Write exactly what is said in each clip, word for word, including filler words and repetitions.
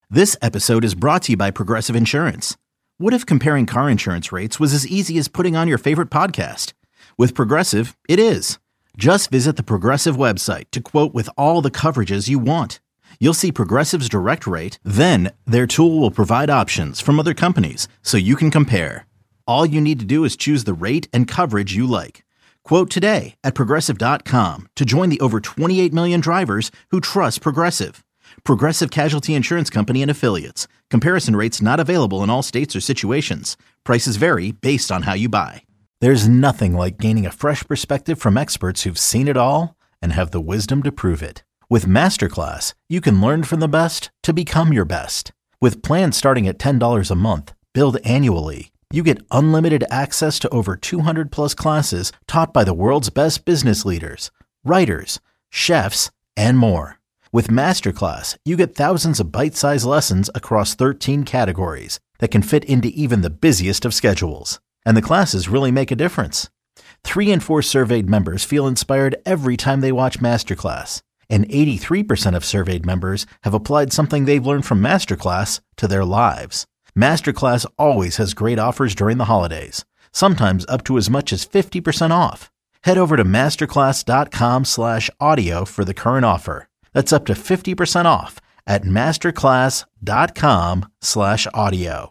This episode is brought to you by Progressive Insurance. What if comparing car insurance rates was as easy as putting on your favorite podcast? With Progressive, it is. Just visit the Progressive website to quote with all the coverages you want. You'll see Progressive's direct rate, then their tool will provide options from other companies so you can compare. All you need to do is choose the rate and coverage you like. Quote today at Progressive dot com to join the over twenty-eight million drivers who trust Progressive. Progressive Casualty Insurance Company and Affiliates. Comparison rates not available in all states or situations. Prices vary based on how you buy. There's nothing like gaining a fresh perspective from experts who've seen it all and have the wisdom to prove it. With Masterclass, you can learn from the best to become your best. With plans starting at ten dollars a month, billed annually, you get unlimited access to over two hundred plus classes taught by the world's best business leaders, writers, chefs, and more. With Masterclass, you get thousands of bite-sized lessons across thirteen categories that can fit into even the busiest of schedules. And the classes really make a difference. Three in four surveyed members feel inspired every time they watch Masterclass. And eighty-three percent of surveyed members have applied something they've learned from Masterclass to their lives. Masterclass always has great offers during the holidays, sometimes up to as much as fifty percent off. Head over to masterclass.com slash audio for the current offer. That's up to fifty percent off at masterclass.com slash audio.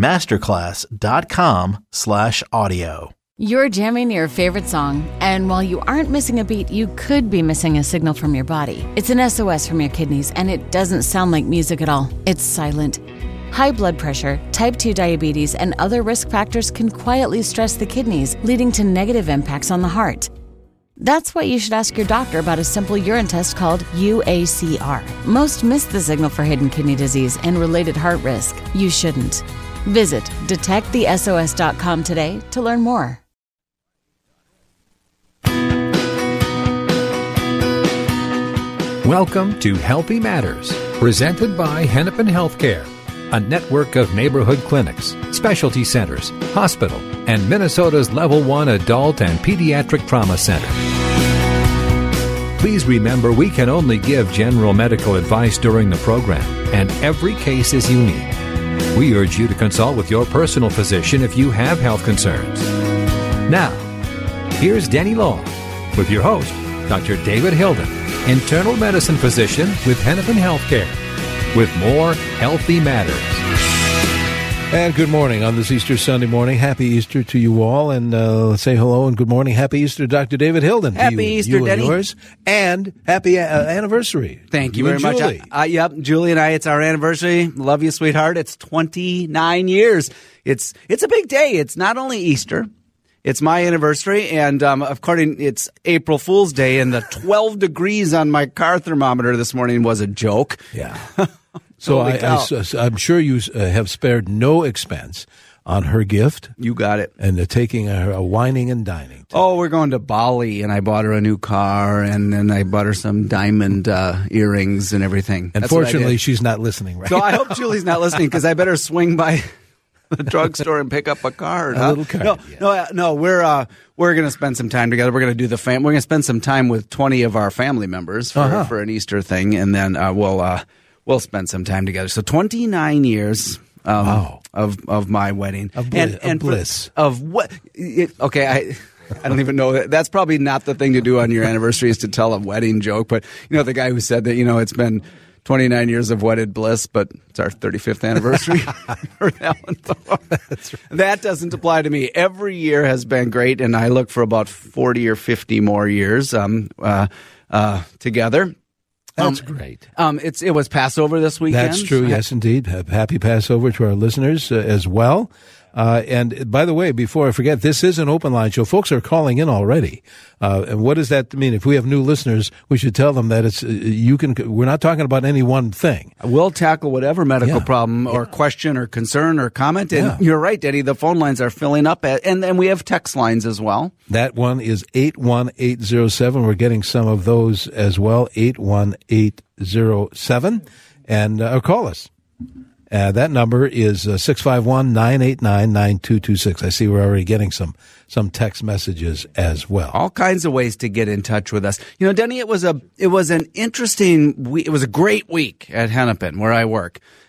Masterclass.com slash audio. You're jamming your favorite song, and while you aren't missing a beat, you could be missing a signal from your body. It's an S O S from your kidneys, and it doesn't sound like music at all. It's silent. High blood pressure, type two diabetes, and other risk factors can quietly stress the kidneys, leading to negative impacts on the heart. That's why you should ask your doctor about a simple urine test called U A C R. Most miss the signal for hidden kidney disease and related heart risk. You shouldn't. Visit detect the S O S dot com today to learn more. Welcome to Healthy Matters, presented by Hennepin Healthcare, a network of neighborhood clinics, specialty centers, hospital, and Minnesota's Level one Adult and Pediatric Trauma Center. Please remember, we can only give general medical advice during the program, and every case is unique. We urge you to consult with your personal physician if you have health concerns. Now, here's Denny Long with your host, Doctor David Hilden, internal medicine physician with Hennepin Healthcare, with more Healthy Matters. And good morning on this Easter Sunday morning. Happy Easter to you all. And uh, let's say hello and good morning. Happy Easter, Doctor David Hilden. Happy you, Easter, you Denny. And yours. And happy uh, anniversary. Thank you, you very much. Julie. Uh, yep, Julie and I, it's our anniversary. Love you, sweetheart. It's twenty-nine years. It's it's a big day. It's not only Easter. It's my anniversary, and um, according, it's April Fool's Day, and the twelve degrees on my car thermometer this morning was a joke. Yeah. So I, I, I'm sure you uh, have spared no expense on her gift. You got it. And uh, taking her a whining and dining. Today. Oh, we're going to Bali, and I bought her a new car, and then I bought her some diamond uh, earrings and everything. Unfortunately, she's not listening right so now. I hope Julie's not listening, because I better swing by the drugstore and pick up a card. A huh? little card. No, yeah. no, uh, no. We're uh, we're going to spend some time together. We're going to do the fam. We're going to spend some time with twenty of our family members for, uh-huh. for an Easter thing, and then uh, we'll uh, we'll spend some time together. So twenty-nine years. Um, wow. Of of my wedding. Of bliss. And, and of, bliss. For, of what? It, okay, I. I don't even know that. That's probably not the thing to do on your anniversary, is to tell a wedding joke. But you know, the guy who said that, you know, it's been twenty-nine years of wedded bliss, but it's our thirty-fifth anniversary. For that one. That's right. That doesn't apply to me. Every year has been great, and I look for about forty or fifty more years um, uh, uh, together. That's um, great. Um, it's it was Passover this weekend. That's true. Yes, indeed. Happy Passover to our listeners uh, as well. Uh, and by the way, before I forget, this is an open line show. Folks are calling in already. Uh, and what does that mean? If we have new listeners, we should tell them that it's, uh, you can, we're not talking about any one thing. We'll tackle whatever medical yeah. problem or yeah. question or concern or comment. And yeah. you're right, Eddie, the phone lines are filling up. At, and then we have text lines as well. That one is eight one eight zero seven. We're getting some of those as well. eight one eight zero seven. And, uh, call us. Uh, that number is uh, six five one, nine eight nine, nine two two six. I see we're already getting some some text messages as well. All kinds of ways to get in touch with us. You know, Denny, it was a it was an interesting week. It was a great week at Hennepin, where I work.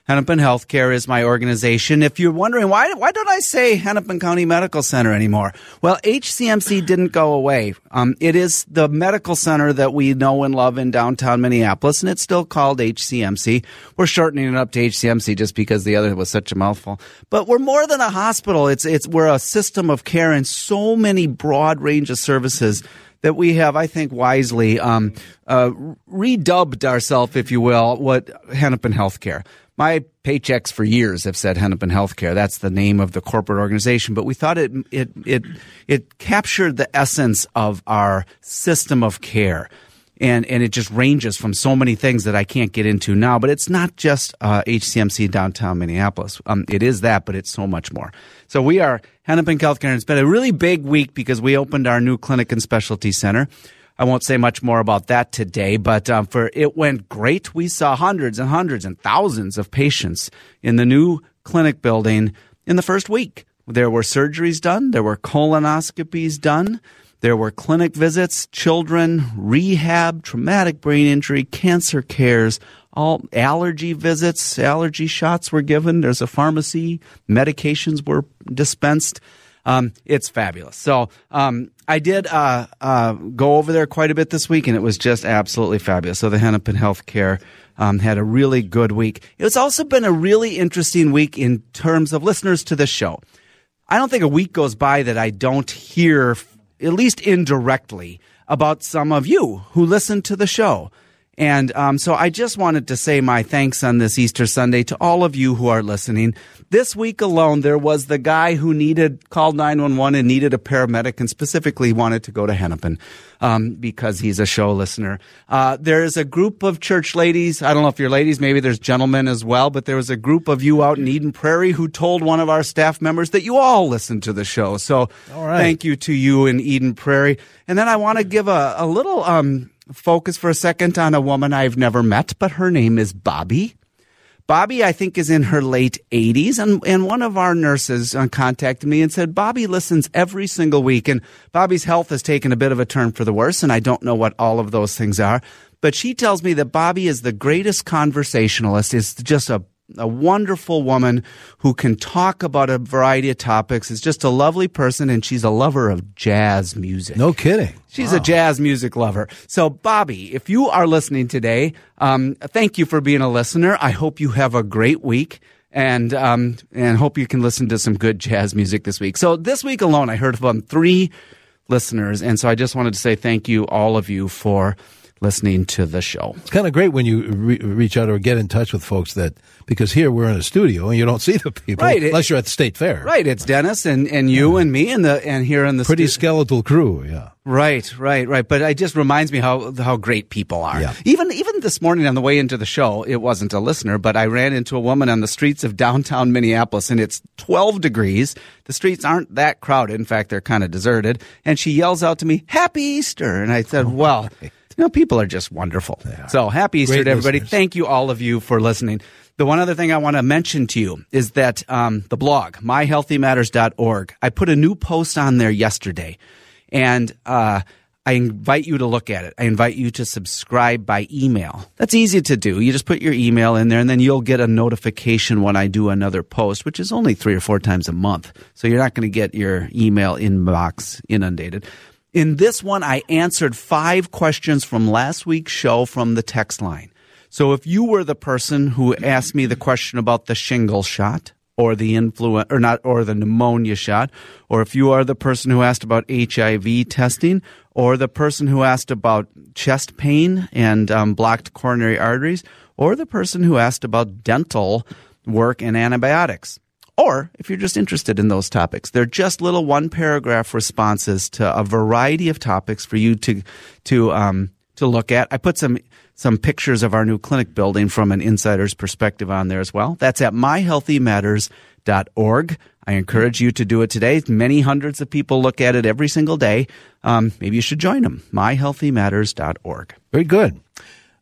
Hennepin Healthcare is my organization. If you're wondering, why why don't I say Hennepin County Medical Center anymore? Well, H C M C didn't go away. Um, it is the medical center that we know and love in downtown Minneapolis, and it's still called H C M C. We're shortening it up to H C M C just because the other was such a mouthful. But we're more than a hospital. It's it's we're a system of care and so many broad range of services that we have, I think, wisely um, uh, redubbed ourselves, if you will, what Hennepin Healthcare. My paychecks for years have said Hennepin Healthcare. That's the name of the corporate organization. But we thought it it it it captured the essence of our system of care. And and it just ranges from so many things that I can't get into now. But it's not just uh, H C M C downtown Minneapolis. Um, it is that, but it's so much more. So we are Hennepin Healthcare, and it's been a really big week because we opened our new clinic and specialty center. I won't say much more about that today, but um, for it went great. We saw hundreds and hundreds and thousands of patients in the new clinic building in the first week. There were surgeries done. There were colonoscopies done. There were clinic visits, children, rehab, traumatic brain injury, cancer cares, all allergy visits, allergy shots were given. There's a pharmacy. Medications were dispensed. Um, it's fabulous. So um, I did uh, uh, go over there quite a bit this week, and it was just absolutely fabulous. So the Hennepin Healthcare um, had a really good week. It's also been a really interesting week in terms of listeners to this show. I don't think a week goes by that I don't hear, at least indirectly, about some of you who listen to the show. And um, so I just wanted to say my thanks on this Easter Sunday to all of you who are listening. This week alone, there was the guy who needed called nine one one and needed a paramedic and specifically wanted to go to Hennepin um, because he's a show listener. Uh, there's a group of church ladies. I don't know if you're ladies. Maybe there's gentlemen as well. But there was a group of you out in Eden Prairie who told one of our staff members that you all listen to the show. So all right. Thank you to you in Eden Prairie. And then I want to give a, a little um, focus for a second on a woman I've never met, but her name is Bobby. Bobby, I think, is in her late eighties, and, and one of our nurses uh, contacted me and said, Bobby listens every single week, and Bobby's health has taken a bit of a turn for the worse, and I don't know what all of those things are, but she tells me that Bobby is the greatest conversationalist, is just a a wonderful woman who can talk about a variety of topics, is just a lovely person, and she's a lover of jazz music. No kidding. She's wow. a jazz music lover. So, Bobby, if you are listening today, um, thank you for being a listener. I hope you have a great week, and um, and hope you can listen to some good jazz music this week. So this week alone, I heard from three listeners, and so I just wanted to say thank you, all of you, for listening to the show. It's kind of great when you re- reach out or get in touch with folks that, because here we're in a studio and you don't see the people right. unless you're at the state fair. Right. It's Dennis and, and you yeah. and me and the and here in the pretty stu- skeletal crew. Yeah. Right. Right. Right. But it just reminds me how how great people are. Yeah. Even even this morning on the way into the show, it wasn't a listener, but I ran into a woman on the streets of downtown Minneapolis, and it's twelve degrees. The streets aren't that crowded. In fact, they're kind of deserted. And she yells out to me, "Happy Easter!" And I said, "Well." You know, people are just wonderful. So happy Easter Great to everybody. listeners. Thank you, all of you, for listening. The one other thing I want to mention to you is that um, the blog, my healthy matters dot org, I put a new post on there yesterday, and uh, I invite you to look at it. I invite you to subscribe by email. That's easy to do. You just put your email in there, and then you'll get a notification when I do another post, which is only three or four times a month. So you're not going to get your email inbox inundated. In this one, I answered five questions from last week's show from the text line. So if you were the person who asked me the question about the shingle shot or the influenza or not or the pneumonia shot, or if you are the person who asked about H I V testing, or the person who asked about chest pain and um, blocked coronary arteries, or the person who asked about dental work and antibiotics. Or if you're just interested in those topics, they're just little one-paragraph responses to a variety of topics for you to to um, to look at. I put some some pictures of our new clinic building from an insider's perspective on there as well. That's at my healthy matters dot org. I encourage you to do it today. Many hundreds of people look at it every single day. Um, maybe you should join them. my healthy matters dot org. Very good.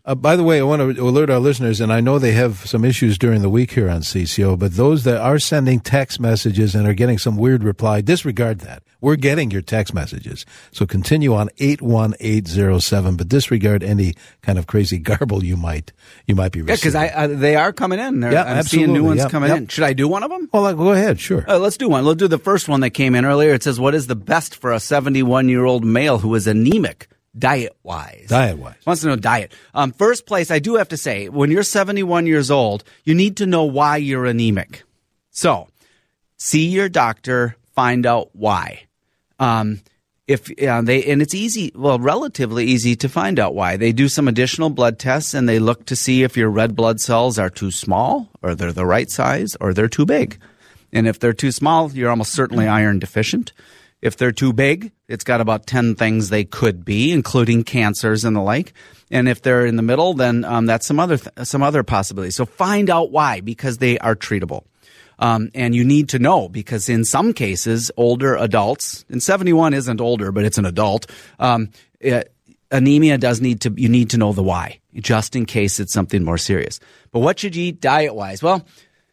Uh, by the way, I want to alert our listeners, and I know they have some issues during the week here on C C O, but those that are sending text messages and are getting some weird reply, disregard that. We're getting your text messages. So continue on eight one eight zero seven, but disregard any kind of crazy garble you might you might be receiving. Yeah, because I, I, they are coming in. They're, Yeah, I'm absolutely. seeing new ones Yep, coming yep. in. Should I do one of them? Well, uh, go ahead, sure. Uh, let's do one. Let's do the first one that came in earlier. It says, what is the best for a seventy-one-year-old male who is anemic? Diet-wise. Diet-wise. Wants to know diet. Um, first place, I do have to say, when you're seventy-one years old, you need to know why you're anemic. So, see your doctor, find out why. Um, if uh, they and it's easy, well, relatively easy to find out why. They do some additional blood tests, and they look to see if your red blood cells are too small, or they're the right size, or they're too big. And if they're too small, you're almost certainly iron deficient. If they're too big, it's got about ten things they could be, including cancers and the like. And if they're in the middle, then um, that's some other th- some other possibilities. So find out why, because they are treatable. Um, and you need to know, because in some cases, older adults, and seventy-one isn't older, but it's an adult, um, it, anemia does need to, you need to know the why, just in case it's something more serious. But what should you eat diet-wise? Well,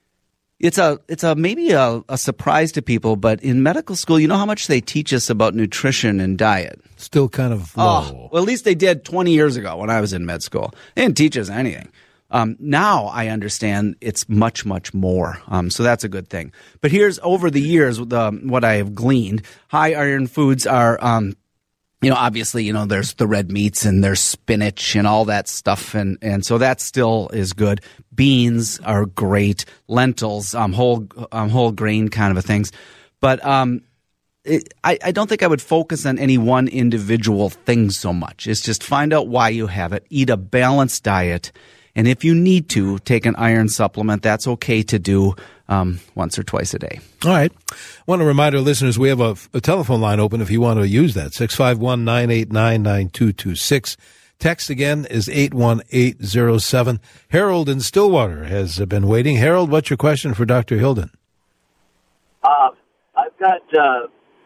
It's a it's a maybe a, a surprise to people, but in medical school, you know how much they teach us about nutrition and diet. Still kind of low. Oh, well, at least they did twenty years ago when I was in med school. They didn't teach us anything. Um, now I understand it's much, much more. Um, so that's a good thing. But here's over the years the, what I have gleaned. High iron foods are um, you know, obviously, you know, there's the red meats and there's spinach and all that stuff. And, and so that still is good. Beans are great. Lentils, um, whole, um, whole grain kind of a things. But, um, it, I, I don't think I would focus on any one individual thing so much. It's just find out why you have it. Eat a balanced diet. And if you need to take an iron supplement, that's okay to do um, once or twice a day. All right. I want to remind our listeners we have a, a telephone line open if you want to use that, six five one, nine eight nine, nine two two six. Text again is eight one eight zero seven. Harold in Stillwater has been waiting. Harold, what's your question for Doctor Hilden? Uh, I've got uh,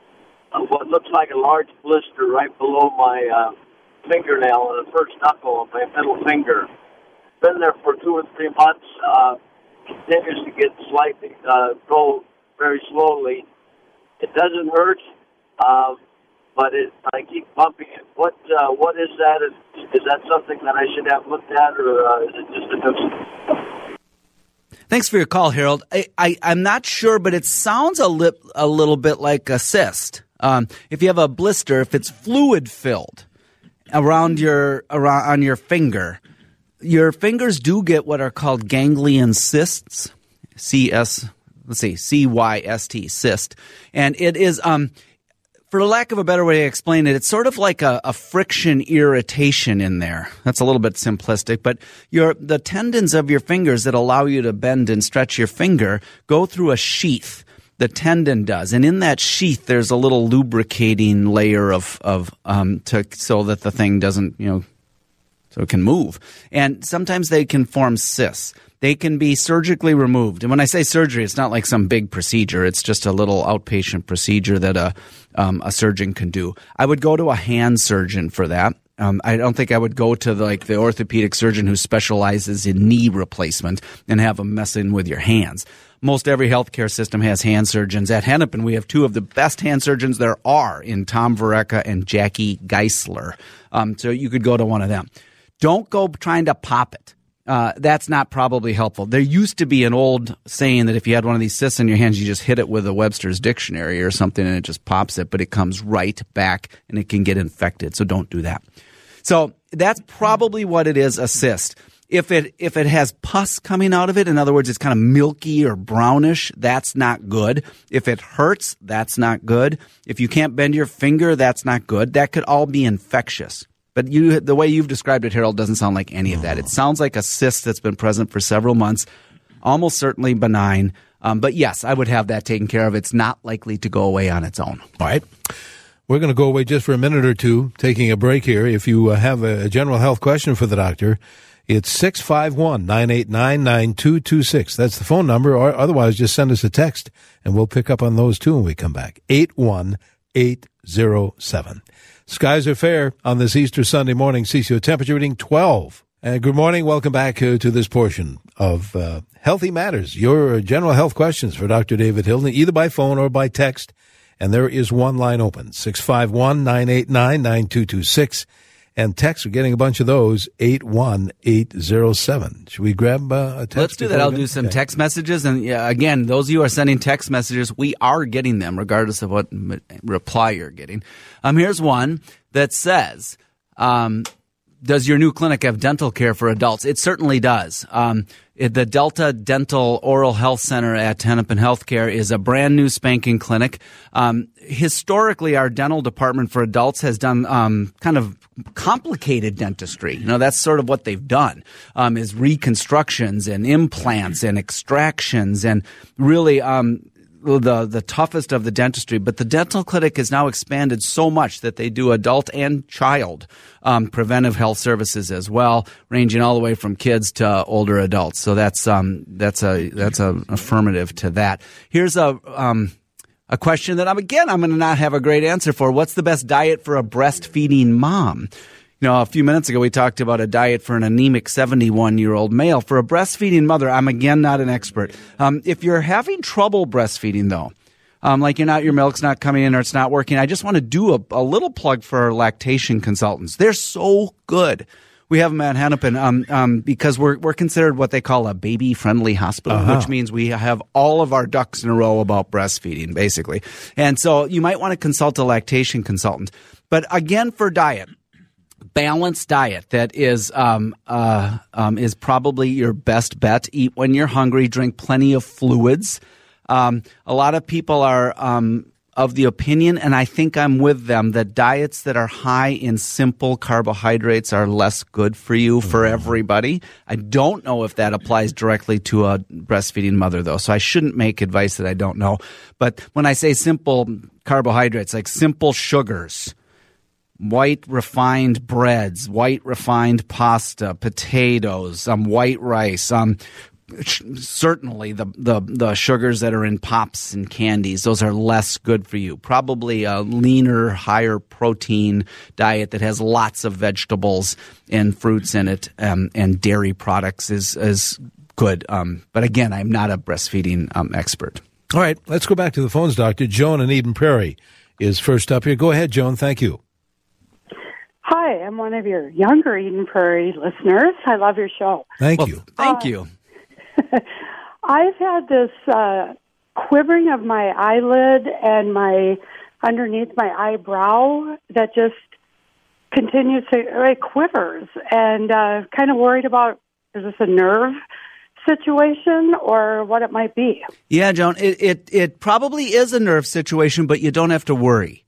what looks like a large blister right below my uh, fingernail on the first knuckle of my middle finger. Been there for two or three months. Uh, continues to get slightly, uh, go very slowly. It doesn't hurt, uh, but it, I keep bumping it. What uh, what is that? Is, is that something that I should have looked at, or uh, is it just a nuisance? Thanks for your call, Harold. I, I, I'm not sure, but it sounds a, lip, a little bit like a cyst. Um, if you have a blister, if it's fluid-filled around your around on your finger, your fingers do get what are called ganglion cysts, C S, let's see, C Y S T, cyst. And it is, um, for lack of a better way to explain it, it's sort of like a, a friction irritation in there. That's a little bit simplistic, but your the tendons of your fingers that allow you to bend and stretch your finger go through a sheath. The tendon does, and in that sheath, there's a little lubricating layer of of um to so that the thing doesn't, you know, so it can move. And sometimes they can form cysts. They can be surgically removed. And when I say surgery, it's not like some big procedure. It's just a little outpatient procedure that a um, a surgeon can do. I would go to a hand surgeon for that. Um, I don't think I would go to the, like the orthopedic surgeon who specializes in knee replacement and have them messing with your hands. Most every healthcare system has hand surgeons. At Hennepin, we have two of the best hand surgeons there are in Tom Varecka and Jackie Geisler. Um, so you could go to one of them. Don't go trying to pop it. Uh, that's not probably helpful. There used to be an old saying that if you had one of these cysts in your hands, you just hit it with a Webster's dictionary or something and it just pops it, but it comes right back and it can get infected. So don't do that. So that's probably what it is, a cyst. If it if it has pus coming out of it, in other words, it's kind of milky or brownish, that's not good. If it hurts, that's not good. If you can't bend your finger, that's not good. That could all be infectious. But you, the way you've described it, Harold, doesn't sound like any of that. It sounds like a cyst that's been present for several months, almost certainly benign. Um, but yes, I would have that taken care of. It's not likely to go away on its own. All right. We're going to go away just for a minute or two, taking a break here. If you uh, have a general health question for the doctor, it's six five one, nine eight nine, nine two two six. That's the phone number, or otherwise just send us a text, and we'll pick up on those too when we come back. eight one eight zero seven. Skies are fair on this Easter Sunday morning. C C O temperature reading twelve. Uh, good morning. Welcome back uh, to this portion of uh, Healthy Matters, your general health questions for Doctor David Hilden, either by phone or by text. And there is one line open, six five one, nine eight nine, nine two two six. And text, we're getting a bunch of those, eight one eight zero seven. Should we grab uh, a text? Let's do that. I'll do some okay. text messages. And yeah, again, those of you who are sending text messages, we are getting them regardless of what m- reply you're getting. Um, here's one that says, um, does your new clinic have dental care for adults? It certainly does. Um, it, the Delta Dental Oral Health Center at Hennepin Healthcare is a brand new spanking clinic. Um, historically, our dental department for adults has done um, kind of complicated dentistry. You know, that's sort of what they've done, um, is reconstructions and implants and extractions and really um, the the toughest of the dentistry. But the dental clinic has now expanded so much that they do adult and child um, preventive health services as well, ranging all the way from kids to older adults. So that's um that's a that's a affirmative to that. Here's a um. A question that I'm again I'm going to not have a great answer for. What's the best diet for a breastfeeding mom? You know, a few minutes ago we talked about a diet for an anemic seventy-one-year-old male. For a breastfeeding mother, I'm again not an expert. Um, if you're having trouble breastfeeding, though, um, like you're not your milk's not coming in or it's not working, I just want to do a, a little plug for lactation consultants. They're so good. We have them at Hennepin um, um, because we're we're considered what they call a baby-friendly hospital, uh-huh. which means we have all of our ducks in a row about breastfeeding, basically. And so you might want to consult a lactation consultant. But again, for diet, balanced diet that is um, uh, um, is probably your best bet. Eat when you're hungry. Drink plenty of fluids. Um, a lot of people are um, of the opinion, and I think I'm with them, that diets that are high in simple carbohydrates are less good for you for everybody. I don't know if that applies directly to a breastfeeding mother, though, so I shouldn't make advice that I don't know. But when I say simple carbohydrates, like simple sugars, white refined breads, white refined pasta, potatoes, um, white rice, um, certainly the, the the sugars that are in pops and candies, those are less good for you. Probably a leaner, higher protein diet that has lots of vegetables and fruits in it, um, and dairy products is is good. Um, but again, I'm not a breastfeeding um, expert. All right, let's go back to the phones, Doctor. Joan in Eden Prairie is first up here. Go ahead, Joan. Thank you. Hi, I'm one of your younger Eden Prairie listeners. I love your show. Thank well, you. Thank uh, you. I've had this uh, quivering of my eyelid and my underneath my eyebrow that just continues to, it quivers, and uh, kind of worried about, is this a nerve situation or what it might be? Yeah, Joan, it, it, it probably is a nerve situation, but you don't have to worry.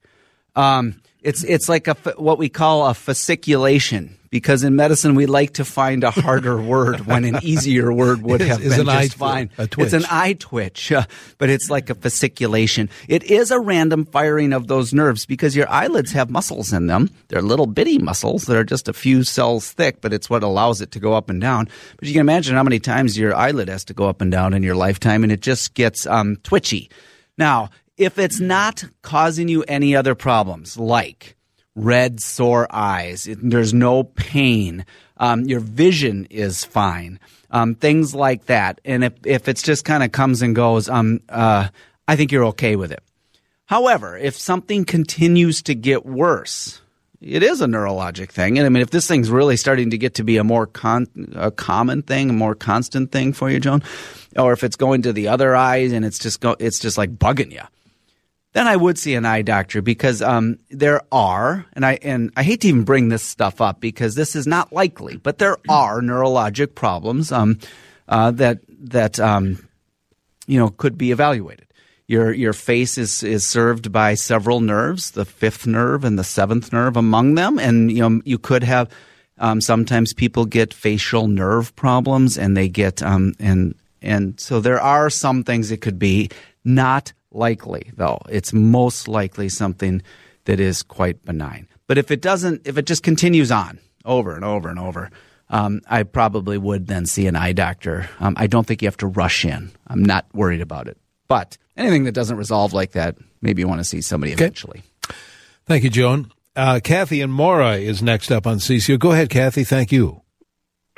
Um, it's it's like a what we call a fasciculation, because in medicine we like to find a harder word when an easier word would have is been an just eye, fine. A twitch. It's an eye twitch, uh, but it's like a fasciculation. It is a random firing of those nerves because your eyelids have muscles in them. They're little bitty muscles that are just a few cells thick, but it's what allows it to go up and down. But you can imagine how many times your eyelid has to go up and down in your lifetime, and it just gets um, twitchy. Now, if it's not causing you any other problems, like red, sore eyes, it, there's no pain, um, your vision is fine, um, things like that. And if, if it's just kind of comes and goes, um, uh, I think you're okay with it. However, if something continues to get worse, it is a neurologic thing. And I mean, if this thing's really starting to get to be a more con- a common thing, a more constant thing for you, Joan, or if it's going to the other eyes and it's just go, it's just like bugging you, then I would see an eye doctor, because um, there are, and I and I hate to even bring this stuff up because this is not likely, but there are neurologic problems um, uh, that that um, you know could be evaluated. Your your face is is served by several nerves, the fifth nerve and the seventh nerve among them, and you know you could have um, sometimes people get facial nerve problems, and they get um, and and so there are some things it could be. Not likely, though. It's most likely something that is quite benign. But if it doesn't, if it just continues on over and over and over, um, I probably would then see an eye doctor. Um, I don't think you have to rush in. I'm not worried about it. But anything that doesn't resolve like that, maybe you want to see somebody okay. eventually. Thank you, Joan. Uh, Kathy and Mora is next up on C C O. Go ahead, Kathy. Thank you.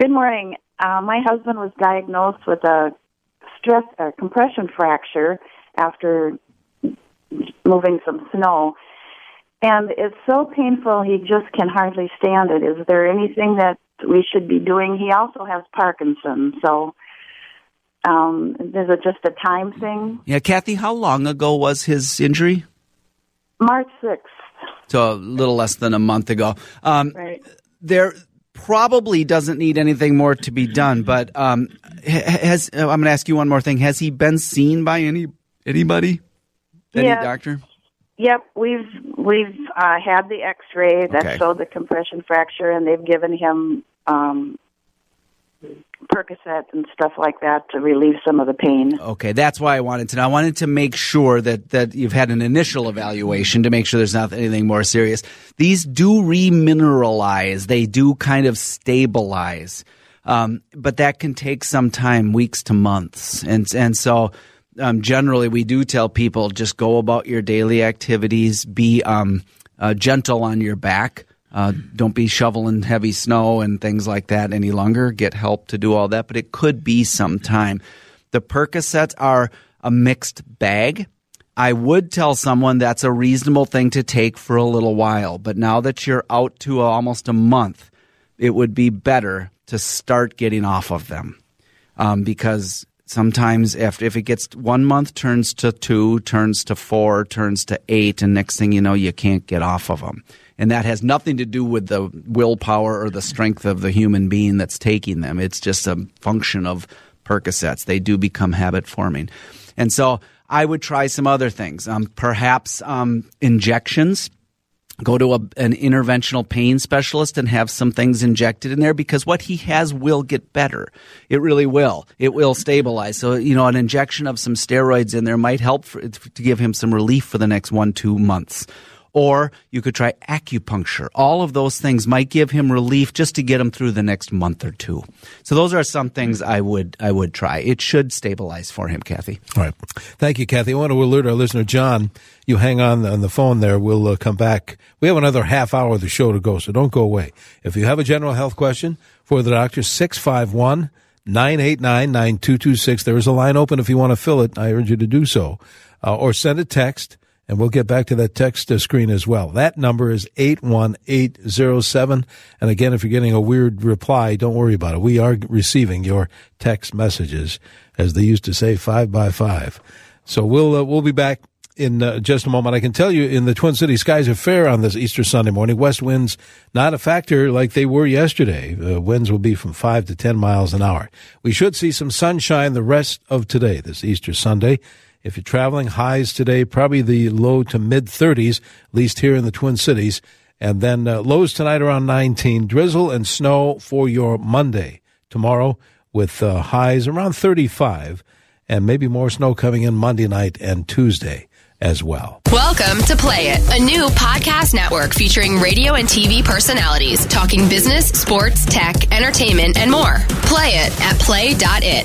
Good morning. Uh, my husband was diagnosed with a stress or compression fracture after moving some snow, and it's so painful he just can hardly stand it. Is there anything that we should be doing? He also has Parkinson's, so um, is it just a time thing? Yeah, Kathy, how long ago was his injury? March sixth. So a little less than a month ago. Um, right. There probably doesn't need anything more to be done, but um, has I'm going to ask you one more thing. Has he been seen by any anybody? Any yeah. doctor? Yep, we've we've uh, had the X-ray that Okay. showed the compression fracture, and they've given him um, Percocet and stuff like that to relieve some of the pain. Okay, that's why I wanted to know. I wanted to make sure that, that you've had an initial evaluation to make sure there's not anything more serious. These do remineralize. They do kind of stabilize. Um, but that can take some time, weeks to months. And, and so um, generally we do tell people just go about your daily activities, be um, uh, gentle on your back. Uh, don't be shoveling heavy snow and things like that any longer. Get help to do all that, but it could be some time. The Percocets are a mixed bag. I would tell someone that's a reasonable thing to take for a little while, but now that you're out to almost a month, it would be better to start getting off of them um, because sometimes after if it gets one month, turns to two, turns to four, turns to eight, and next thing you know, you can't get off of them. And that has nothing to do with the willpower or the strength of the human being that's taking them. It's just a function of Percocets. They do become habit forming. And so I would try some other things, um, perhaps um, injections. Go to a, an interventional pain specialist and have some things injected in there because what he has will get better. It really will. It will stabilize. So, you know, an injection of some steroids in there might help for, to give him some relief for the next one, two months. Or you could try acupuncture. All of those things might give him relief just to get him through the next month or two. So those are some things I would I would try. It should stabilize for him, Kathy. All right. Thank you, Kathy. I want to alert our listener, John, you hang on on the phone there. We'll uh, come back. We have another half hour of the show to go, so don't go away. If you have a general health question for the doctor, six five one, nine eight nine, nine two two six. There is a line open if you want to fill it. I urge you to do so. Uh, or send a text. And we'll get back to that text screen as well. That number is eight one eight zero seven. And again, if you're getting a weird reply, don't worry about it. We are receiving your text messages, as they used to say, five by five. So we'll uh, we'll be back in uh, just a moment. I can tell you in the Twin Cities, skies are fair on this Easter Sunday morning. West winds not a factor like they were yesterday. Uh, winds will be from five to ten miles an hour. We should see some sunshine the rest of today, this Easter Sunday. If you're traveling, highs today, probably the low to mid-thirties, at least here in the Twin Cities. And then uh, lows tonight around nineteen. Drizzle and snow for your Monday. Tomorrow with uh, highs around thirty-five. And maybe more snow coming in Monday night and Tuesday as well. Welcome to Play It, a new podcast network featuring radio and T V personalities talking business, sports, tech, entertainment, and more. Play it at play dot it.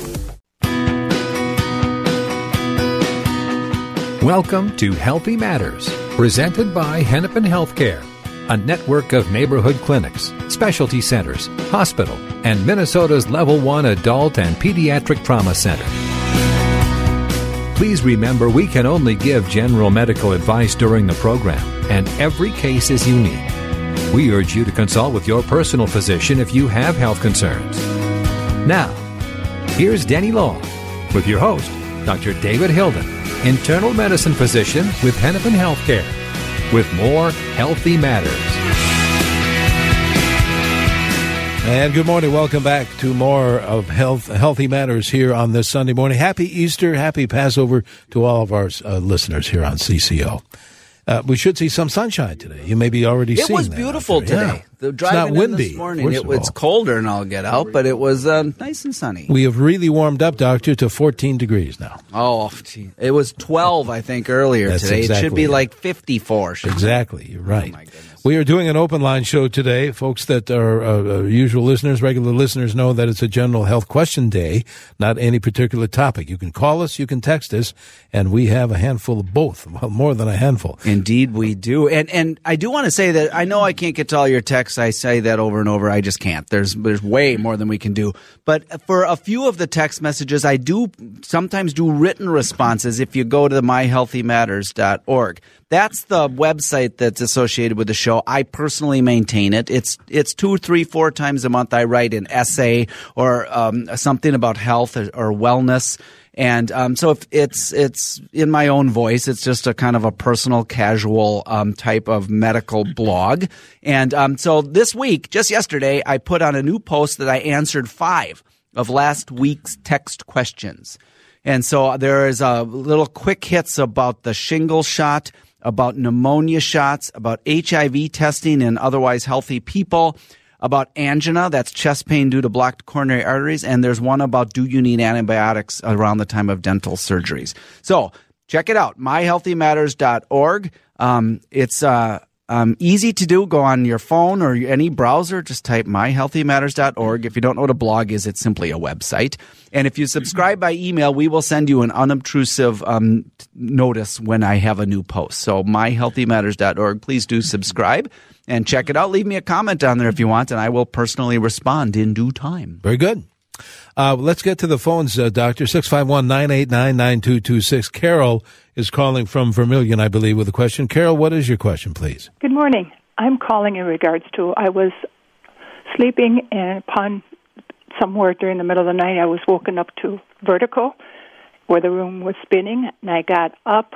Welcome to Healthy Matters, presented by Hennepin Healthcare, a network of neighborhood clinics, specialty centers, hospital, and Minnesota's Level one Adult and Pediatric Trauma Center. Please remember we can only give general medical advice during the program, and every case is unique. We urge you to consult with your personal physician if you have health concerns. Now, here's Denny Law with your host, Doctor David Hilden, internal medicine physician with Hennepin Healthcare, with more Healthy Matters. And good morning. Welcome back to more of Health Healthy Matters here on this Sunday morning. Happy Easter, happy Passover to all of our uh, listeners here on C C O. Uh, we should see some sunshine today. You may be already it seeing was that. beautiful today. today. Yeah. The It's driving not in windy. this morning, it was colder and I'll get out, but it was uh, nice and sunny. We have really warmed up, Doctor, to fourteen degrees now. Oh, gee. It was twelve, I think, earlier That's today. exactly It should be it. like fifty-four. Exactly. It? You're right. Oh, my goodness. We are doing an open line show today. Folks that are uh, uh, usual listeners, regular listeners know that it's a general health question day, not any particular topic. You can call us, you can text us, and we have a handful of both, well, more than a handful. Indeed, we do. And and I do want to say that I know I can't get to all your texts text. I say that over and over. I just can't. There's there's way more than we can do. But for a few of the text messages, I do sometimes do written responses if you go to the my healthy matters dot org. That's the website that's associated with the show. I personally maintain it. It's it's two, three, four times a month I write an essay or um, something about health or, or wellness. And um, so if it's it's in my own voice. It's just a kind of a personal, casual um, type of medical blog. And um, so this week, just yesterday, I put on a new post that I answered five of last week's text questions. And so there is a little quick hits about the shingle shot, about pneumonia shots, about H I V testing in otherwise healthy people, about angina, that's chest pain due to blocked coronary arteries, and there's one about do you need antibiotics around the time of dental surgeries. So check it out, my healthy matters dot org. Um, it's uh, um, easy to do. Go on your phone or any browser, just type my healthy matters dot org. If you don't know what a blog is, it's simply a website. And if you subscribe by email, we will send you an unobtrusive um, notice when I have a new post. So my healthy matters dot org. Please do subscribe and check it out. Leave me a comment down there if you want, and I will personally respond in due time. Very good. Uh, let's get to the phones, uh, Doctor. six five one, nine eight nine, nine two two six. Carol is calling from Vermilion, I believe, with a question. Carol, what is your question, please? Good morning. I'm calling in regards to I was sleeping, and upon somewhere during the middle of the night, I was woken up to vertigo where the room was spinning, and I got up,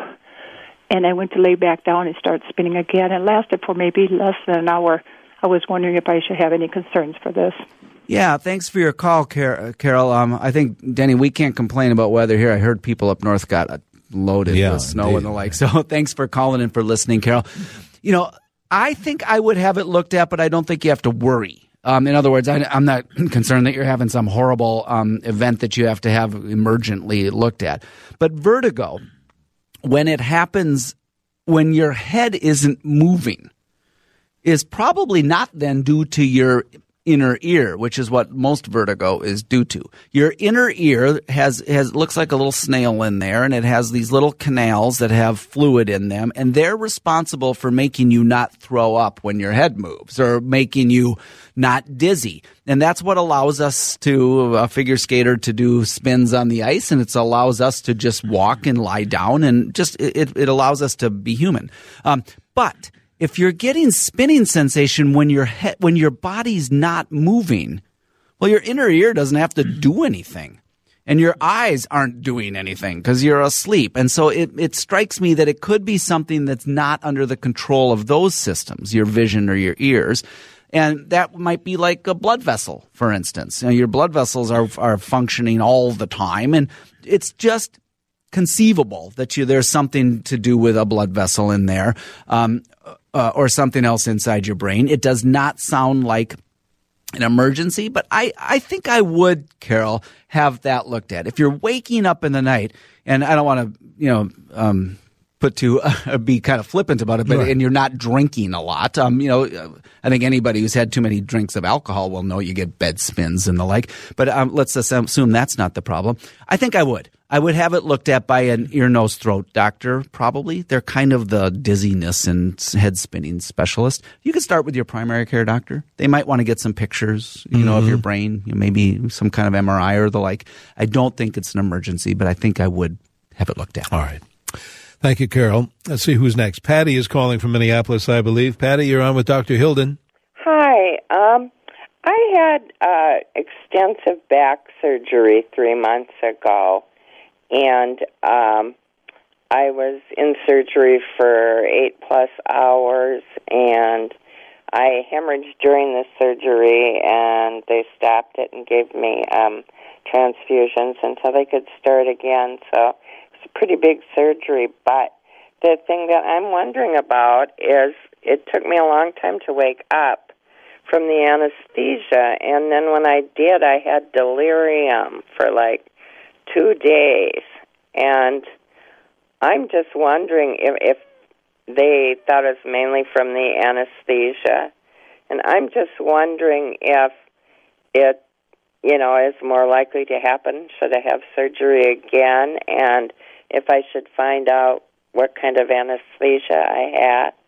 and I went to lay back down and started spinning again. It lasted for maybe less than an hour. I was wondering if I should have any concerns for this. Yeah, thanks for your call, Car- Carol. Um, I think, Denny, we can't complain about weather here. I heard people up north got uh, loaded yeah, with snow indeed. and the like. So thanks for calling and for listening, Carol. You know, I think I would have it looked at, but I don't think you have to worry. Um, in other words, I, I'm not concerned that you're having some horrible um, event that you have to have emergently looked at. But vertigo, when it happens when your head isn't moving, is probably not then due to your inner ear, which is what most vertigo is due to. Your inner ear has has looks like a little snail in there, and it has these little canals that have fluid in them, and they're responsible for making you not throw up when your head moves or making you not dizzy. And that's what allows us to, a figure skater, to do spins on the ice, and it allows us to just walk and lie down, and just it, it allows us to be human. Um, but if you're getting spinning sensation when your head, when your body's not moving, well, your inner ear doesn't have to do anything, and your eyes aren't doing anything because you're asleep. And so it, it strikes me that it could be something that's not under the control of those systems, your vision or your ears. And that might be like a blood vessel, for instance. You know, your blood vessels are are functioning all the time, and it's just conceivable that you there's something to do with a blood vessel in there. Um, Uh, or something else inside your brain. It does not sound like an emergency, but I, I think I would, Carol, have that looked at. If you're waking up in the night, and I don't want to, you know, um, put to uh, be kind of flippant about it, but right. and you're not drinking a lot. Um, you know, I think anybody who's had too many drinks of alcohol will know you get bed spins and the like. But um, let's assume that's not the problem. I think I would. I would have it looked at by an ear, nose, throat doctor, probably. They're kind of the dizziness and head spinning specialist. You can start with your primary care doctor. They might want to get some pictures, you know, mm-hmm. of your brain, you know, maybe some kind of M R I or the like. I don't think it's an emergency, but I think I would have it looked at. All right. Thank you, Carol. Let's see who's next. Patty is calling from Minneapolis, I believe. Patty, you're on with Doctor Hilden. Hi. Um, I had uh, extensive back surgery three months ago. And um, I was in surgery for eight plus hours, and I hemorrhaged during the surgery, and they stopped it and gave me um, transfusions until they could start again. So it was a pretty big surgery. But the thing that I'm wondering about is it took me a long time to wake up from the anesthesia, and then when I did, I had delirium for like two days, and I'm just wondering if, if they thought it was mainly from the anesthesia, and I'm just wondering if it, you know, is more likely to happen should I have surgery again, and if I should find out what kind of anesthesia I had.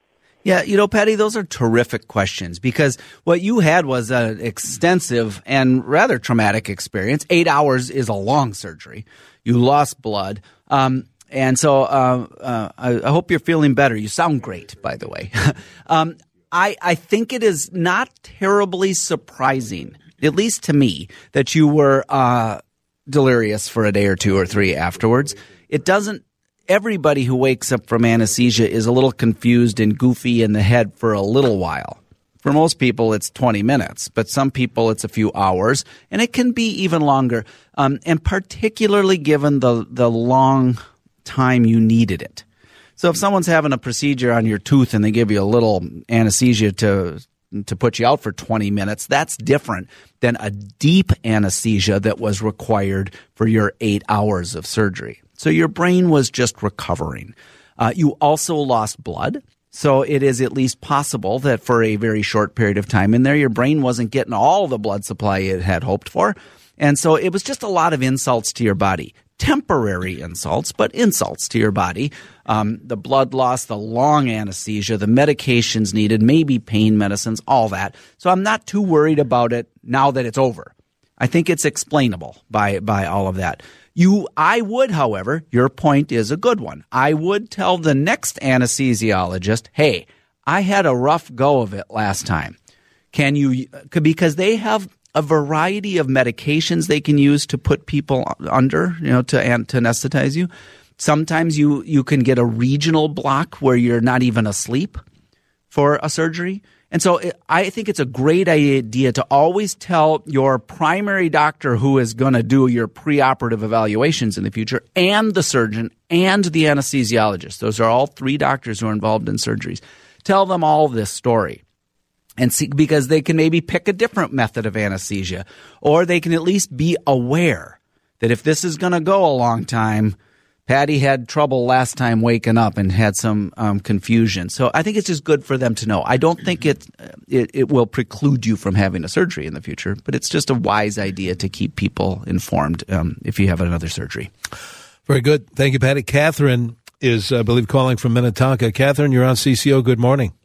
Yeah, you know, Patty, those are terrific questions because what you had was an extensive and rather traumatic experience. Eight hours is a long surgery. You lost blood. Um, and so uh, uh, I, I hope you're feeling better. You sound great, by the way. um, I, I think it is not terribly surprising, at least to me, that you were uh, delirious for a day or two or three afterwards. It doesn't. Everybody who wakes up from anesthesia is a little confused and goofy in the head for a little while. For most people, it's twenty minutes, but some people it's a few hours, and it can be even longer, um, and particularly given the, the long time you needed it. So if someone's having a procedure on your tooth and they give you a little anesthesia to to put you out for twenty minutes, that's different than a deep anesthesia that was required for your eight hours of surgery. So your brain was just recovering. Uh, you also lost blood. So it is at least possible that for a very short period of time in there, your brain wasn't getting all the blood supply it had hoped for. And so it was just a lot of insults to your body. Temporary insults, but insults to your body. Um, the blood loss, the long anesthesia, the medications needed, maybe pain medicines, all that. So I'm not too worried about it now that it's over. I think it's explainable by by all of that. You, I would, however, your point is a good one. I would tell the next anesthesiologist, hey, I had a rough go of it last time. Can you, because they have a variety of medications they can use to put people under, you know, to, to anesthetize you. Sometimes you, you can get a regional block where you're not even asleep for a surgery. And so it, I think it's a great idea to always tell your primary doctor who is going to do your preoperative evaluations in the future and the surgeon and the anesthesiologist. Those are all three doctors who are involved in surgeries. Tell them all this story. And see, because they can maybe pick a different method of anesthesia, or they can at least be aware that if this is going to go a long time, Patty had trouble last time waking up and had some um, confusion. So I think it's just good for them to know. I don't think it, it it will preclude you from having a surgery in the future, but it's just a wise idea to keep people informed um, if you have another surgery. Very good. Thank you, Patty. Catherine is, I believe, calling from Minnetonka. Catherine, you're on C C O. Good morning.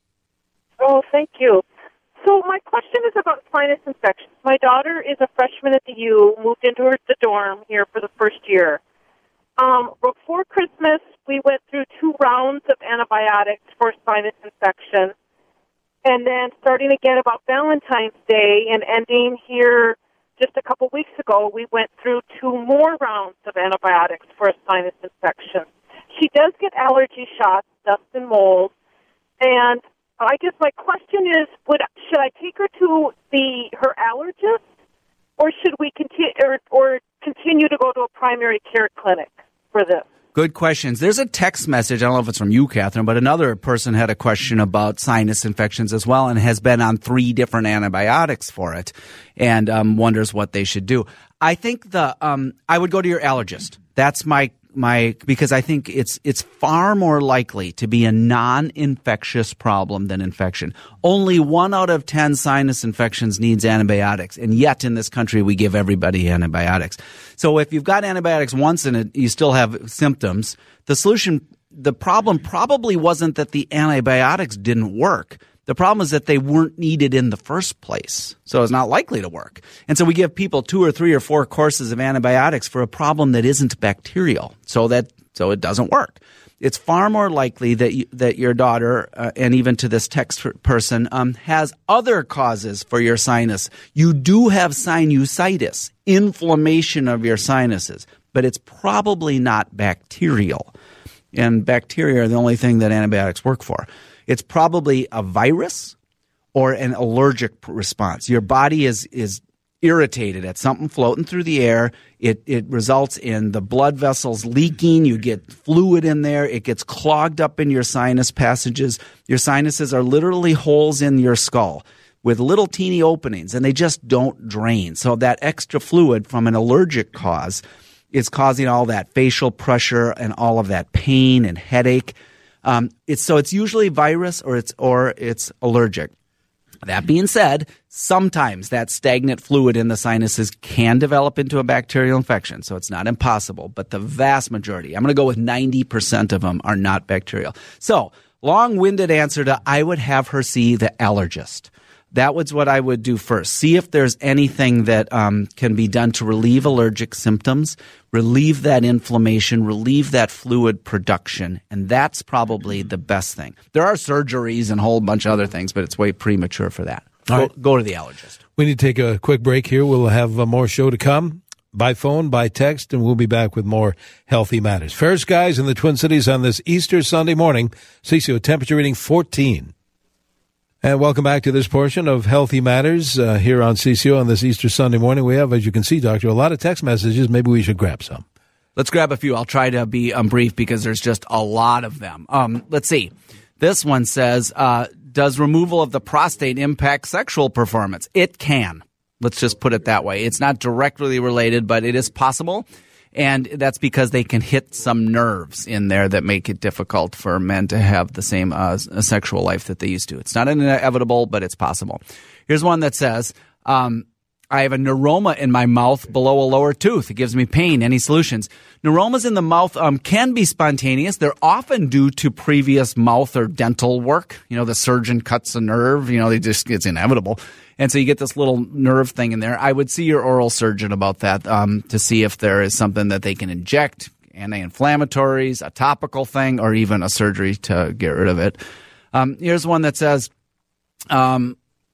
Oh, thank you. So my question is about sinus infections. My daughter is a freshman at the U, moved into her, the dorm here for the first year. Um, before Christmas, we went through two rounds of antibiotics for sinus infection. And then starting again about Valentine's Day and ending here just a couple weeks ago, we went through two more rounds of antibiotics for a sinus infection. She does get allergy shots, dust and mold. And I guess my question is, would should I take her to the her allergist, or should we continue or, or continue to go to a primary care clinic for this? Good questions. There's a text message. I don't know if it's from you, Catherine, but another person had a question about sinus infections as well and has been on three different antibiotics for it and um, wonders what they should do. I think the um, I would go to your allergist. That's my my because I think it's it's far more likely to be a non-infectious problem than infection. Only one out of ten sinus infections needs antibiotics, and yet in this country we give everybody antibiotics. So if you've got antibiotics once and it, you still have symptoms, the solution, the problem probably wasn't that the antibiotics didn't work. The problem is that they weren't needed in the first place, so it's not likely to work. And so we give people two or three or four courses of antibiotics for a problem that isn't bacterial, so that so it doesn't work. It's far more likely that you, that your daughter, uh, and even to this text person, um, has other causes for your sinus. You do have sinusitis, inflammation of your sinuses, but it's probably not bacterial. And bacteria are the only thing that antibiotics work for. It's probably a virus or an allergic response. Your body is is irritated at something floating through the air. It it results in the blood vessels leaking. You get fluid in there. It gets clogged up in your sinus passages. Your sinuses are literally holes in your skull with little teeny openings, and they just don't drain. So that extra fluid from an allergic cause is causing all that facial pressure and all of that pain and headache. Um, it's so it's usually virus or it's or it's allergic. That being said, sometimes that stagnant fluid in the sinuses can develop into a bacterial infection, so it's not impossible. But the vast majority, I'm going to go with ninety percent of them, are not bacterial. So long-winded answer to I would have her see the allergist. That was what I would do first. See if there's anything that um, can be done to relieve allergic symptoms, relieve that inflammation, relieve that fluid production, and that's probably the best thing. There are surgeries and a whole bunch of other things, but it's way premature for that. Go, right. go to the allergist. We need to take a quick break here. We'll have uh, more show to come by phone, by text, and we'll be back with more Healthy Matters. Fair skies in the Twin Cities on this Easter Sunday morning. C C O temperature reading fourteen. And welcome back to this portion of Healthy Matters uh, here on C C O on this Easter Sunday morning. We have, as you can see, Doctor, a lot of text messages. Maybe we should grab some. Let's grab a few. I'll try to be um, brief because there's just a lot of them. Um, let's see. This one says, uh, does removal of the prostate impact sexual performance? It can. Let's just put it that way. It's not directly related, but it is possible. And that's because they can hit some nerves in there that make it difficult for men to have the same uh, sexual life that they used to. It's not inevitable, but it's possible. Here's one that says, um, I have a neuroma in my mouth below a lower tooth. It gives me pain. Any solutions? Neuromas in the mouth um, can be spontaneous. They're often due to previous mouth or dental work. You know, the surgeon cuts a nerve. You know, they just it's inevitable. And so you get this little nerve thing in there. I would see your oral surgeon about that um, to see if there is something that they can inject, anti-inflammatories, a topical thing, or even a surgery to get rid of it. Um, here's one that says, um,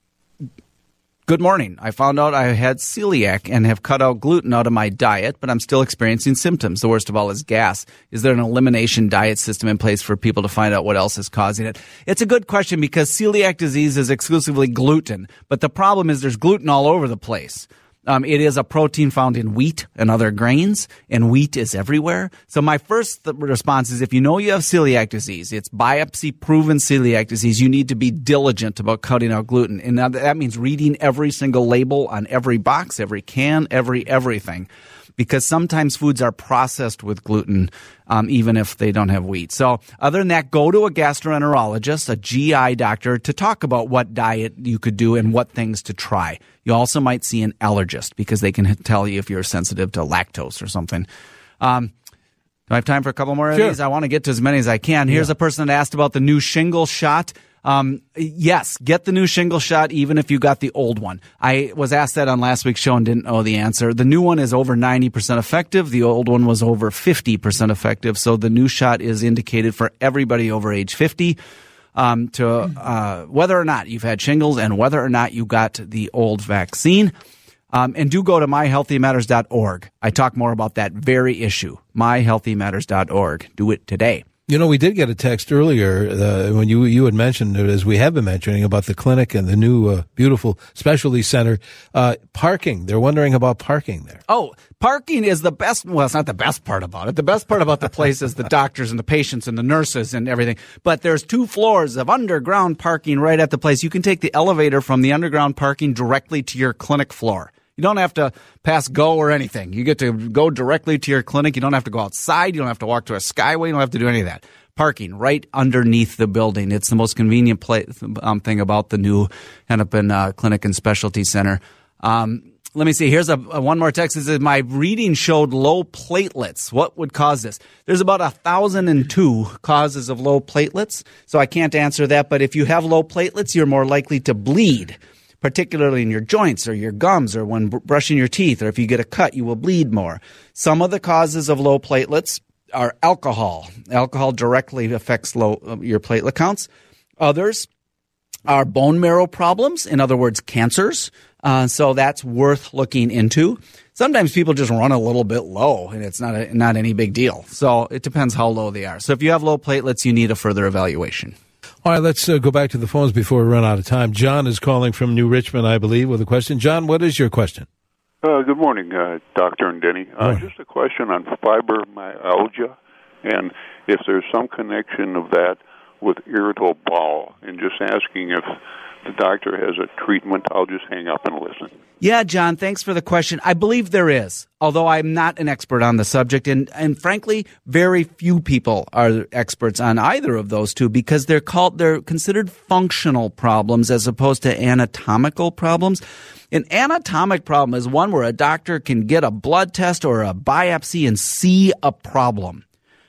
good morning. I found out I had celiac and have cut out gluten out of my diet, but I'm still experiencing symptoms. The worst of all is gas. Is there an elimination diet system in place for people to find out what else is causing it? It's a good question because celiac disease is exclusively gluten, but the problem is there's gluten all over the place. Um, it is a protein found in wheat and other grains, and wheat is everywhere. So my first th- response is if you know you have celiac disease, it's biopsy-proven celiac disease, you need to be diligent about cutting out gluten. And that, that means reading every single label on every box, every can, every everything. Because sometimes foods are processed with gluten, um, even if they don't have wheat. So other than that, go to a gastroenterologist, a G I doctor, to talk about what diet you could do and what things to try. You also might see an allergist because they can tell you if you're sensitive to lactose or something. Um, do I have time for a couple more of Sure. these? I want to get to as many as I can. Here's Yeah. a person that asked about the new shingle shot. Um, yes, get the new shingle shot even if you got the old one. I was asked that on last week's show and didn't know the answer. The new one is over ninety percent effective. The old one was over fifty percent effective. So the new shot is indicated for everybody over age fifty. Um, to uh, whether or not you've had shingles and whether or not you got the old vaccine. Um, and do go to my healthy matters dot org. I talk more about that very issue. my healthy matters dot org. Do it today. You know, we did get a text earlier uh, when you you had mentioned, as we have been mentioning, about the clinic and the new uh, beautiful specialty center. Uh, parking. They're wondering about parking there. Oh, parking is the best. Well, it's not the best part about it. The best part about the place is the doctors and the patients and the nurses and everything. But there's two floors of underground parking right at the place. You can take the elevator from the underground parking directly to your clinic floor. You don't have to pass go or anything. You get to go directly to your clinic. You don't have to go outside. You don't have to walk to a skyway. You don't have to do any of that. Parking right underneath the building. It's the most convenient place, um, thing about the new Hennepin uh, Clinic and Specialty Center. Um, let me see. Here's a, a one more text. It says, my reading showed low platelets. What would cause this? There's about one thousand two causes of low platelets, so I can't answer that. But if you have low platelets, you're more likely to bleed, particularly in your joints or your gums or when br- brushing your teeth, or if you get a cut, you will bleed more. Some of the causes of low platelets are alcohol. Alcohol directly affects low uh, your platelet counts. Others are bone marrow problems, in other words, cancers. Uh, so that's worth looking into. Sometimes people just run a little bit low, and it's not a, not any big deal. So it depends how low they are. So if you have low platelets, you need a further evaluation. All right, let's uh, go back to the phones before we run out of time. John is calling from New Richmond, I believe, with a question. John, what is your question? Uh, good morning, uh, Doctor and Denny. Uh, Morning. just a question on fibromyalgia, and if there's some connection of that with irritable bowel, and just asking if the doctor has a treatment. I'll just hang up and listen. Yeah, John, thanks for the question. I believe there is, although I'm not an expert on the subject. And, and frankly, very few people are experts on either of those two because they're called, they're considered functional problems as opposed to anatomical problems. An anatomic problem is one where a doctor can get a blood test or a biopsy and see a problem.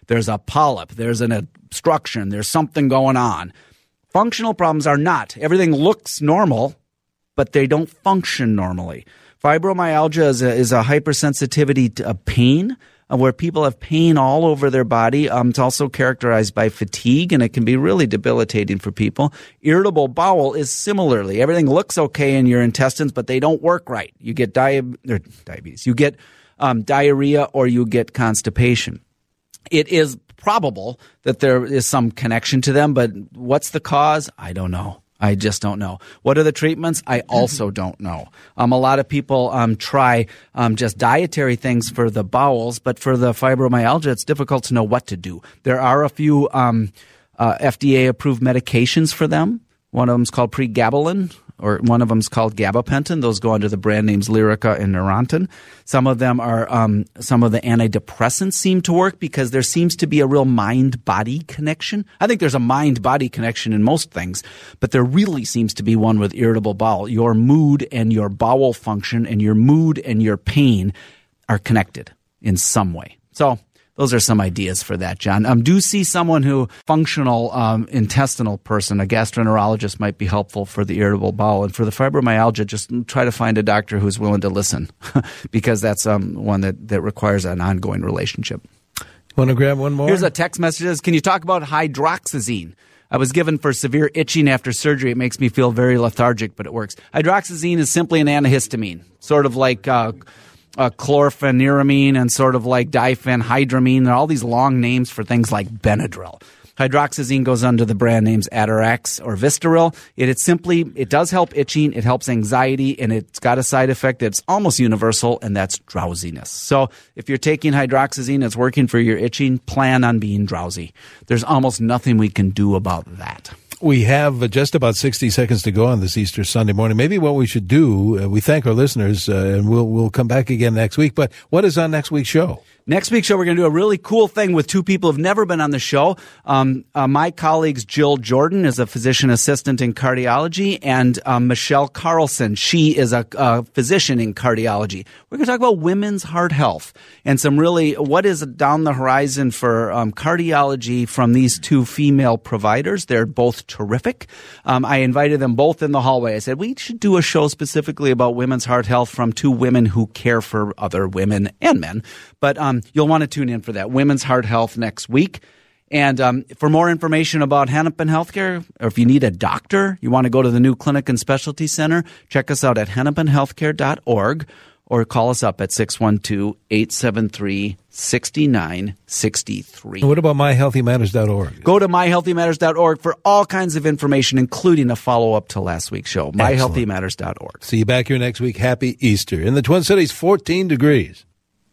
there's a polyp, there's an obstruction, there's something going on. Functional problems are not. Everything looks normal, but they don't function normally. Fibromyalgia is a, is a hypersensitivity to a pain, uh, where people have pain all over their body. Um, it's also characterized by fatigue, and it can be really debilitating for people. Irritable bowel is similarly. Everything looks okay in your intestines, but they don't work right. You get di- or diabetes. You get um, diarrhea, or you get constipation. It is probable that there is some connection to them, but what's the cause? I don't know. I just don't know. What are the treatments? I also don't know. Um, a lot of people um, try um, just dietary things for the bowels, but for the fibromyalgia, it's difficult to know what to do. There are a few um, uh, F D A-approved medications for them. One of them is called pregabalin, or one of them is called gabapentin. Those go under the brand names Lyrica and Neurontin. Some of them are, um, some of the antidepressants seem to work because there seems to be a real mind-body connection. I think there's a mind-body connection in most things, but there really seems to be one with irritable bowel. Your mood and your bowel function and your mood and your pain are connected in some way. So those are some ideas for that, John. Um, do see someone who, functional um, intestinal person, a gastroenterologist might be helpful for the irritable bowel. And for the fibromyalgia, just try to find a doctor who's willing to listen because that's um, one that, that requires an ongoing relationship. Want to grab one more? Here's a text message. Can you talk about hydroxyzine? I was given for severe itching after surgery. It makes me feel very lethargic, but it works. Hydroxyzine is simply an antihistamine, sort of like uh, Uh, chlorpheniramine and sort of like diphenhydramine. There are all these long names for things like Benadryl. Hydroxyzine goes under the brand names Atarax or Vistaril. It, it simply, it does help itching, it helps anxiety, and it's got a side effect that's almost universal, and that's drowsiness. So if you're taking hydroxyzine, it's working for your itching, plan on being drowsy. There's almost nothing we can do about that. We have uh, just about sixty seconds to go on this Easter Sunday morning. Maybe what we should do, uh, we thank our listeners, uh, and we'll we'll come back again next week. But what is on next week's show? Next week's show, we're going to do a really cool thing with two people who've never been on the show. Um, uh, my colleagues, Jill Jordan is a physician assistant in cardiology, and um, Michelle Carlson, she is a, a physician in cardiology. We're going to talk about women's heart health and some really, what is down the horizon for um, cardiology from these two female providers. They're both terrific. Um, I invited them both in the hallway. I said, we should do a show specifically about women's heart health from two women who care for other women and men. But um, you'll want to tune in for that. Women's Heart Health next week. And um, for more information about Hennepin Healthcare, or if you need a doctor, you want to go to the new Clinic and Specialty Center, check us out at hennepin healthcare dot org or call us up at six one two, eight seven three, six nine six three. What about my healthy matters dot org? Go to my healthy matters dot org for all kinds of information, including a follow-up to last week's show, my healthy matters dot org. See you back here next week. Happy Easter. In the Twin Cities, fourteen degrees.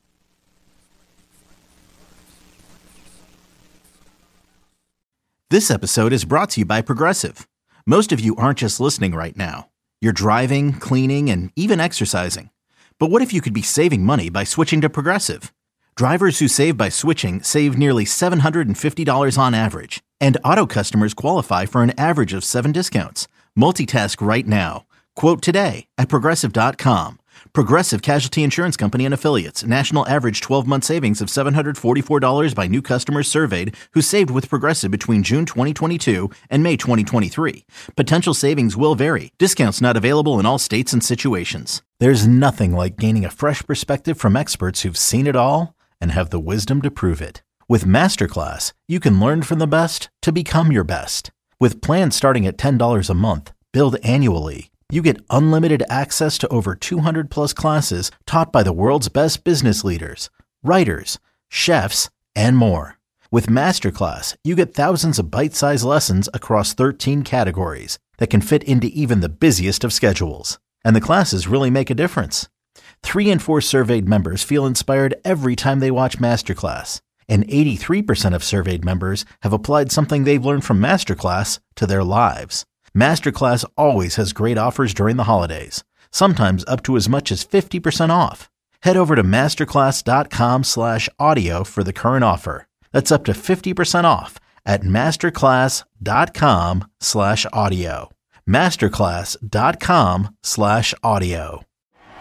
This episode is brought to you by Progressive. Most of you aren't just listening right now. You're driving, cleaning, and even exercising. But what if you could be saving money by switching to Progressive? Drivers who save by switching save nearly seven hundred fifty dollars on average. And auto customers qualify for an average of seven discounts. Multitask right now. Quote today at Progressive dot com. Progressive Casualty Insurance Company and Affiliates. National average twelve-month savings of seven hundred forty-four dollars by new customers surveyed who saved with Progressive between June twenty twenty-two and May twenty twenty-three. Potential savings will vary. Discounts not available in all states and situations. There's nothing like gaining a fresh perspective from experts who've seen it all and have the wisdom to prove it. With Masterclass, you can learn from the best to become your best. With plans starting at ten dollars a month, billed annually, you get unlimited access to over two hundred plus classes taught by the world's best business leaders, writers, chefs, and more. With Masterclass, you get thousands of bite-sized lessons across thirteen categories that can fit into even the busiest of schedules. And the classes really make a difference. Three in four surveyed members feel inspired every time they watch Masterclass. And eighty-three percent of surveyed members have applied something they've learned from Masterclass to their lives. Masterclass always has great offers during the holidays, sometimes up to as much as fifty percent off. Head over to masterclass.com slash audio for the current offer. That's up to fifty percent off at masterclass.com slash audio. Masterclass.com slash audio.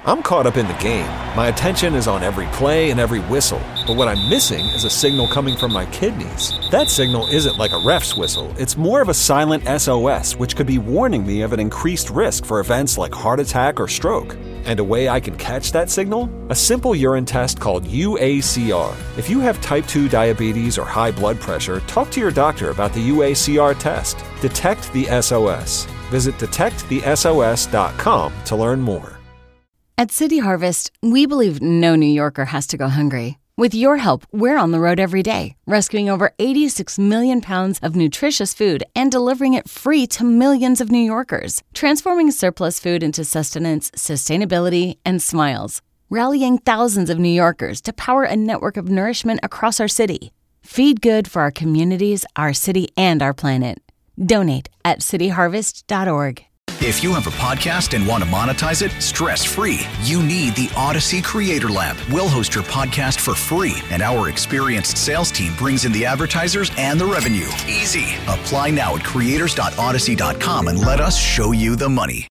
I'm caught up in the game. My attention is on every play and every whistle. But what I'm missing is a signal coming from my kidneys. That signal isn't like a ref's whistle. It's more of a silent S O S, which could be warning me of an increased risk for events like heart attack or stroke. And a way I can catch that signal? A simple urine test called U A C R. If you have type two diabetes or high blood pressure, talk to your doctor about the U A C R test. Detect the S O S. Visit detect the S O S dot com to learn more. At City Harvest, we believe no New Yorker has to go hungry. With your help, we're on the road every day, rescuing over eighty-six million pounds of nutritious food and delivering it free to millions of New Yorkers, transforming surplus food into sustenance, sustainability, and smiles, rallying thousands of New Yorkers to power a network of nourishment across our city. Feed good for our communities, our city, and our planet. Donate at city harvest dot org. If you have a podcast and want to monetize it stress-free, you need the Odyssey Creator Lab. We'll host your podcast for free, and our experienced sales team brings in the advertisers and the revenue. Easy. Apply now at creators dot odyssey dot com and let us show you the money.